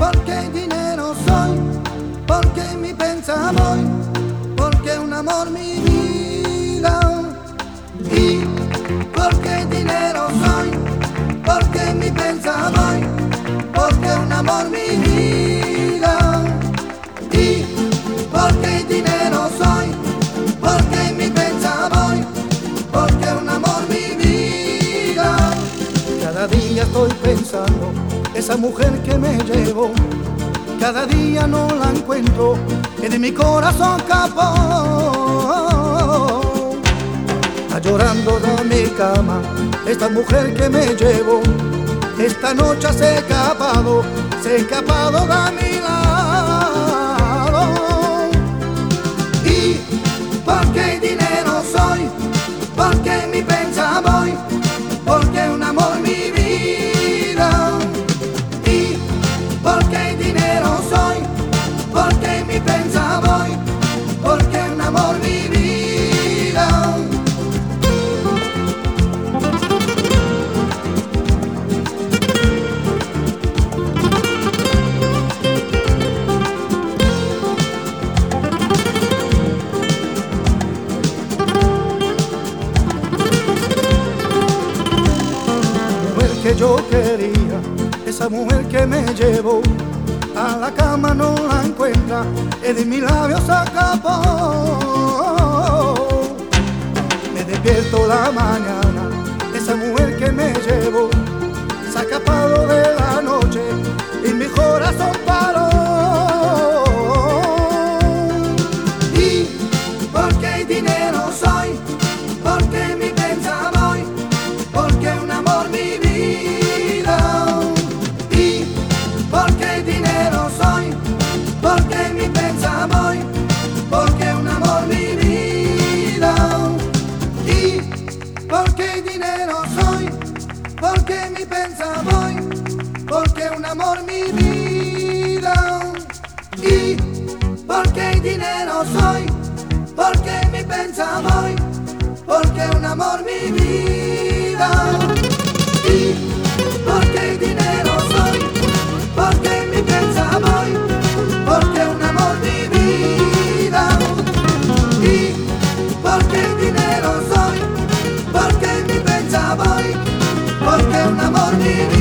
porque dinero soy, porque mi pensa voy, porque un amor mi vida. Y porque dinero soy, porque mi pensa voy, porque un amor mi vida. Y porque dinero soy, porque mi pensa voy, porque un amor mi vida. Cada día estoy pensando, esa mujer que me llevó, cada día no la encuentro y de mi corazón escapó. Está llorando de mi cama, esta mujer que me llevó, esta noche se ha escapado de mi lado. Y porque dinero soy, porque mi pensa voy, porque un amor mi vida. Y porque dinero soy, porque mi pensa voy, porque un amor mi vida. Que yo quería, esa mujer que me llevó a la cama no la encuentra y de mis labios se escapó. Me despierto la mañana, esa mujer que me llevó se ha escapado de la noche y mi corazón paró. Y porque dinero soy, porque mi pensa voy, porque un amor mi vida. Porque dinero soy, porque mi pensa voy, porque un amor mi vida. Y porque dinero soy, porque mi pensa voy, porque un amor mi vida. Y porque dinero soy, porque mi pensa voy, porque un amor mi vida. Y porque dinero soy, porque mi pensa voy, porque un amor mi vida. Y porque dinero soy, porque mi pensa voy, porque un amor mi vida.